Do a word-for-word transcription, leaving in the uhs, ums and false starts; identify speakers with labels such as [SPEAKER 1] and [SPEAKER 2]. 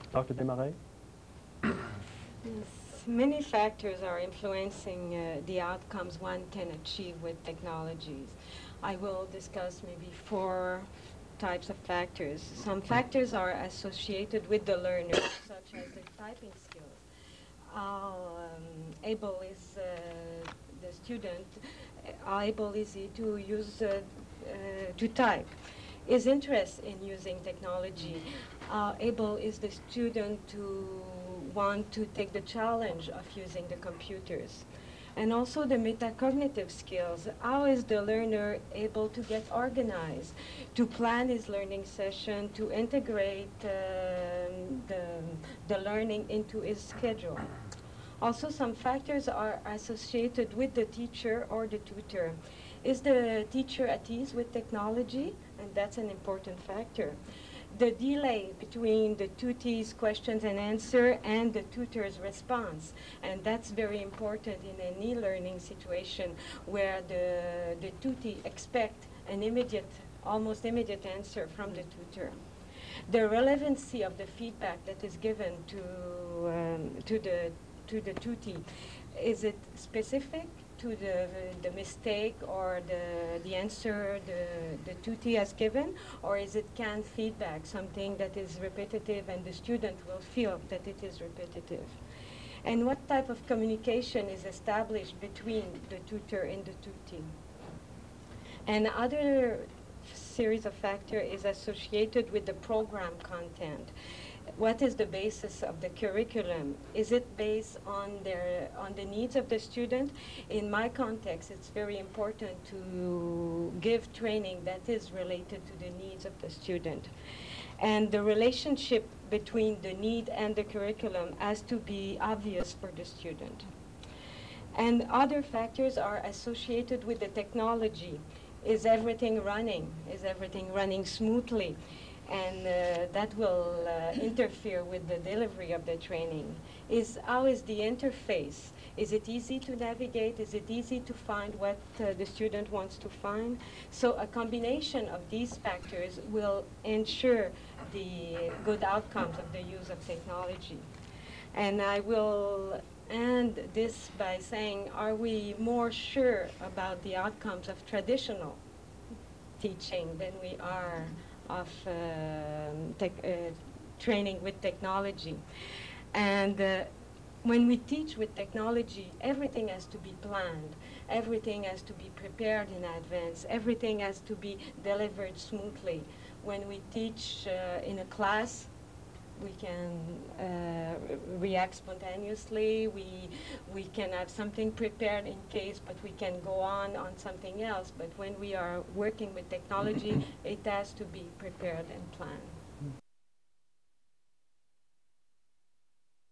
[SPEAKER 1] Doctor Desmarais?
[SPEAKER 2] Yes, many factors are influencing uh, the outcomes one can achieve with technologies. I will discuss maybe four types of factors. Some factors are associated with the learner, such as the typing skills. How um, able is uh, the student, uh, how able is he to use, uh, uh, to type? His interest in using technology, how able is the student to want to take the challenge of using the computers? And also the metacognitive skills. How is the learner able to get organized, to plan his learning session, to integrate um, the, the learning into his schedule? Also, some factors are associated with the teacher or the tutor. Is the teacher at ease with technology? And that's an important factor. The delay between the tutee's questions and answer and the tutor's response. And that's very important in any learning situation where the, the tutee expect an immediate, almost immediate answer from the tutor. The relevancy of the feedback that is given to, um, to the to the tutee. Is it specific to the, the mistake or the, the answer the, the tutee has given, or is it canned feedback, something that is repetitive and the student will feel that it is repetitive? And what type of communication is established between the tutor and the tutee? And other series of factors is associated with the program content. What is the basis of the curriculum? Is it based on their on the needs of the student? In my context, it's very important to give training that is related to the needs of the student. And the relationship between the need and the curriculum has to be obvious for the student. And other factors are associated with the technology. Is everything running? Is everything running smoothly? And uh, that will uh, interfere with the delivery of the training. Is how is the interface? Is it easy to navigate? Is it easy to find what uh, the student wants to find? So a combination of these factors will ensure the good outcomes of the use of technology. And I will end this by saying, are we more sure about the outcomes of traditional teaching than we are of uh, tech, uh, training with technology? And uh, when we teach with technology, everything has to be planned. Everything has to be prepared in advance. Everything has to be delivered smoothly. When we teach uh, in a class, we can uh, react spontaneously. We, we can have something prepared in case, but we can go on on something else. But when we are working with technology, it has to be prepared and planned.